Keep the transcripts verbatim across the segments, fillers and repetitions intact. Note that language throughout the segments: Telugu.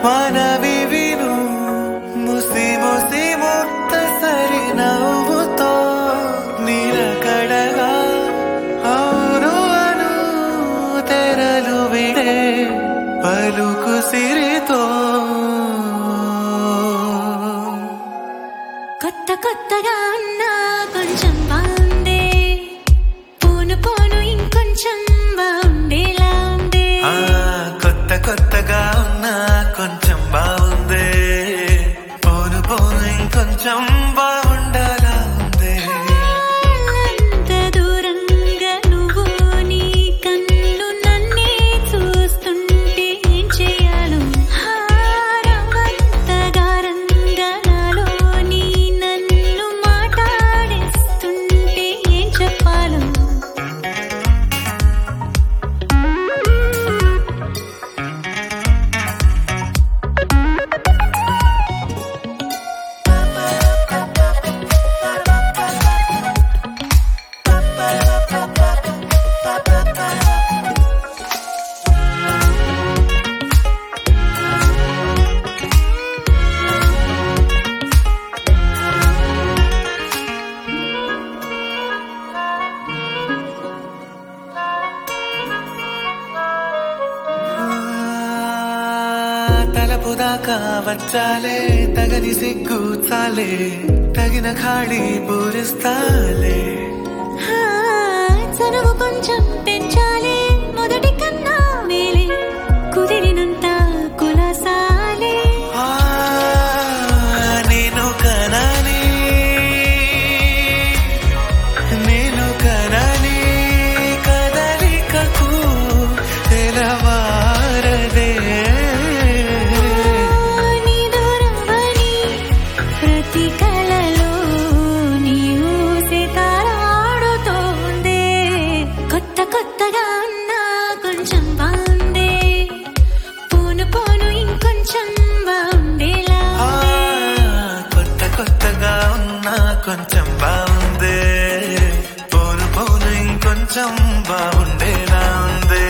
మనవి విను ముసి ముసి ముక్తసరి నవ్వుతో నిలకడగా అవును అను తెరలు విడే పలుకు సిరితో కొత్త కొత్తగా ఉన్నా కొంచెం బాగుందే పోను పోను ఇంకొంచెం బాగుండేలా ఉందే కొత్త కొత్తగా ఉన్నా కొంచెం బాగుందే పోను పోను ఇంకొంచెం బాగుండాలా ఉందే అంత దూరంగా నువ్వు నీ కన్ను నన్నే చూస్తుంటే ఏం చేయాలో హారమంతగా రంగా నాలో నీ నన్ను మాట్లాడేస్తుంటే ఏం చెప్పాలో తలపు దాకా వచ్చాలే తగని సిగ్గు చాలే తగిన ఖాళీ పూరిస్తాలే చనువు కొంచెం పెంచాలే మొదటి కన్నా మేలే కుదిరినంత కులసాలే నేను కనాలి నేను కనాలి కదలికకు తెలవారదే నీ దూరమని ప్రతి కలలో నీ ఊసే తారాడుతోందే కొత్త కొత్తగా ఉన్నా కొంచెం బాగుందే పోను పోను ఇంకొంచెం బాగుండేలా కొత్త కొత్తగా ఉన్నా కొంచెం బాగుందే పోను పోను ఇంకొంచెం బాగుండేలా ఉందే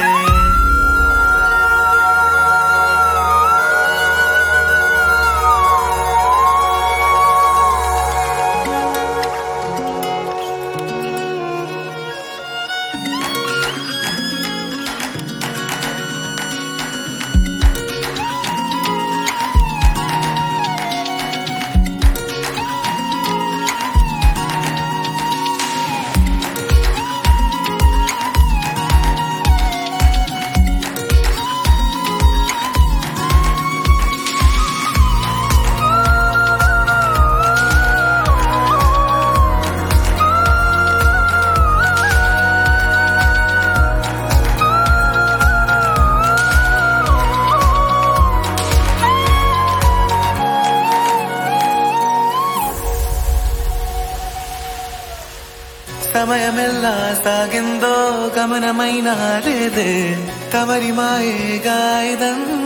సమయమెల్లా సాగిందో గమనమైనా లేదే తమరి మాయేగా ఇదంతా